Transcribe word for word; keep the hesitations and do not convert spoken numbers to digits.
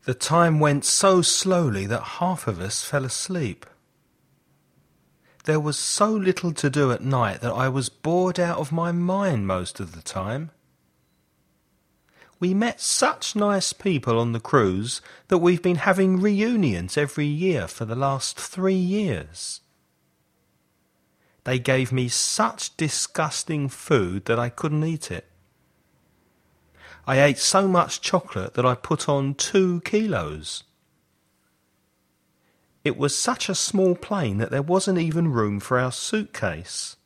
The time went so slowly that half of us fell asleep. There was so little to do at night that I was bored out of my mind most of the time. We met such nice people on the cruise that we've been having reunions every year for the last three years. They gave me such disgusting food that I couldn't eat it. I ate so much chocolate that I put on two kilos. It was such a small plane that there wasn't even room for our suitcase.